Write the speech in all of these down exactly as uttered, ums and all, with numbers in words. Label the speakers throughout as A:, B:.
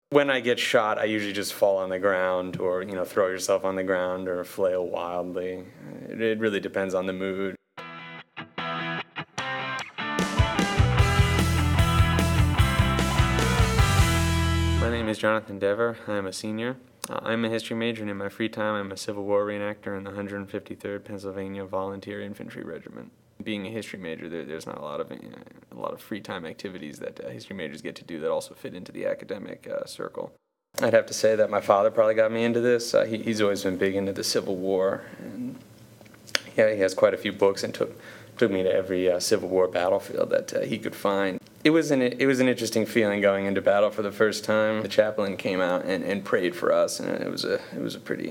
A: When I get shot, I usually just fall on the ground or, you know, throw yourself on the ground or flail wildly. It, it really depends on the mood. My name is Jonathan Dever. I'm a senior. Uh, I'm a history major, and in my free time, I'm a Civil War reenactor in the one hundred fifty-third Pennsylvania Volunteer Infantry Regiment. Being a history major, there, there's not a lot of uh, a lot of free time activities that uh, history majors get to do that also fit into the academic uh, circle. I'd have to say that my father probably got me into this. Uh, he, he's always been big into the Civil War, and yeah, he has quite a few books and took took me to every uh, Civil War battlefield that uh, he could find. It was an it was an interesting feeling going into battle for the first time. The chaplain came out and, and prayed for us, and it was a it was a pretty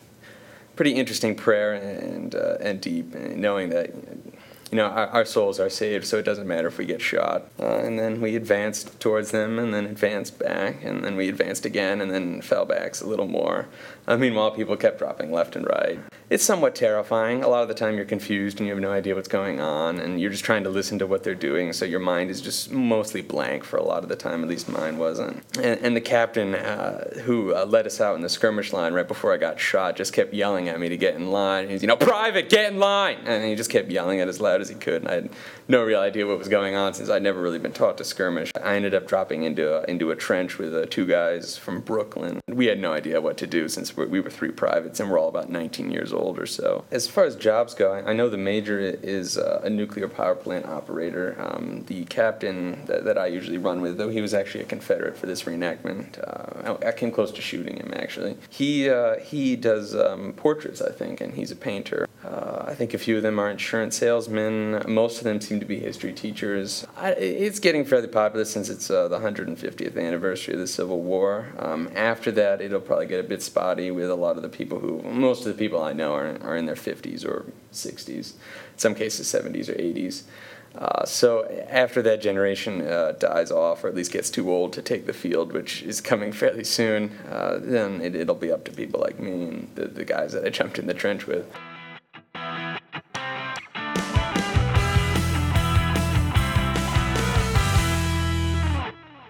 A: pretty interesting prayer and uh, and deep, and knowing that, you know, our, our souls are saved, so it doesn't matter if we get shot. Uh, and then we advanced towards them, and then advanced back, and then we advanced again, and then fell back a little more. Uh, meanwhile, people kept dropping left and right. It's somewhat terrifying. A lot of the time you're confused and you have no idea what's going on, and you're just trying to listen to what they're doing, so your mind is just mostly blank for a lot of the time, at least mine wasn't. And, and the captain uh, who uh, led us out in the skirmish line right before I got shot just kept yelling at me to get in line. He's, you know, "Private, get in line!" And he just kept yelling it as loud as he could, and I had no real idea what was going on since I'd never really been taught to skirmish. I ended up dropping into a, into a trench with uh, two guys from Brooklyn. We had no idea what to do since we were three privates, and we're all about nineteen years old or so. As far as jobs go, I know the major is uh, a nuclear power plant operator. Um, the captain that, that I usually run with, though he was actually a Confederate for this reenactment, uh, I, I came close to shooting him, actually. He, uh, he does um, portraits, I think, and he's a painter. Uh, I think a few of them are insurance salesmen. Most of them seem to be history teachers. I, it's getting fairly popular since it's uh, the one hundred fiftieth anniversary of the Civil War. Um, after that, it'll probably get a bit spotty with a lot of the people who, most of the people I know are, are in their fifties or sixties, in some cases seventies or eighties. Uh, so after that generation uh, dies off, or at least gets too old to take the field, which is coming fairly soon, uh, then it, it'll be up to people like me and the, the guys that I jumped in the trench with.